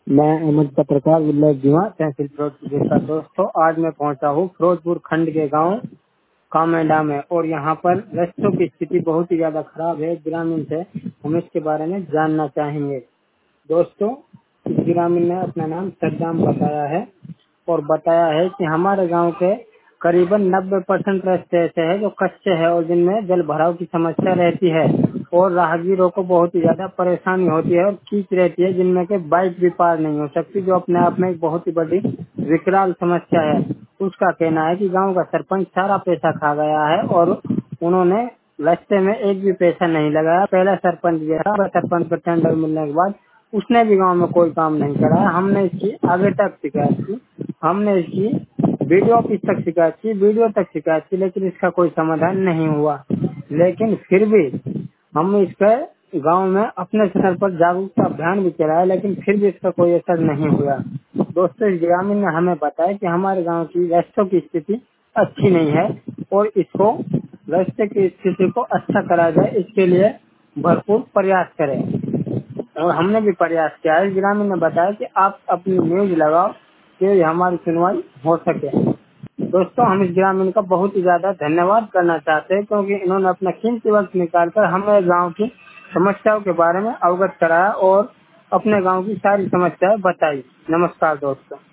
मैं अहमद पत्रकार विल्लाह जीवा तहसील फिरोजपुर का। दोस्तों, आज मैं पहुंचा हूँ फिरोजपुर खंड के गांव कामेडा में और यहाँ पर रास्तों की स्थिति बहुत ही ज्यादा खराब है। ग्रामीण से हम इसके बारे में जानना चाहेंगे। दोस्तों, इस ग्रामीण ने अपना नाम सद्दाम बताया है और बताया है कि हमारे गांव के करीबन 90% रास्ते ऐसे हैं जो कच्चे हैं और जिनमें जल भराव की समस्या रहती है और राहगीरों को बहुत ही ज्यादा परेशानी होती है और कीच रहती है, जिनमें के बाइक भी पार नहीं हो सकती, जो अपने आप में एक बहुत ही बड़ी विकराल समस्या है। उसका कहना है कि गांव का सरपंच सारा पैसा खा गया है और उन्होंने रास्ते में एक भी पैसा नहीं लगाया। पहला सरपंच गया, सरपंच को टेंडर मिलने के बाद उसने भी गांव में कोई काम नहीं करा। हमने इसकी आगे तक शिकायत की, हमने इसकी वीडियो ऑफिस तक शिकायत की, वीडियो तक शिकायत की, लेकिन इसका कोई समाधान नहीं हुआ। लेकिन फिर भी हम इसका गांव में अपने स्तर पर जागरूकता अभियान भी चलाया, लेकिन फिर भी इसका कोई असर नहीं हुआ। दोस्तों, इस ग्रामीण ने हमें बताया कि हमारे गांव की रास्तों की स्थिति अच्छी नहीं है और इसको रास्ते की स्थिति को अच्छा करा जाए, इसके लिए भरपूर प्रयास करें। और हमने भी प्रयास किया है। ग्रामीण ने बताया कि आप अपनी न्यूज लगाओ कि हमारी सुनवाई हो सके। दोस्तों, हम इस ग्रामीण का बहुत ही ज्यादा धन्यवाद करना चाहते हैं, क्योंकि इन्होंने अपना कीमती वक्त निकालकर हमें गांव की समस्याओं के बारे में अवगत कराया और अपने गांव की सारी समस्याएं बताई। नमस्कार दोस्तों।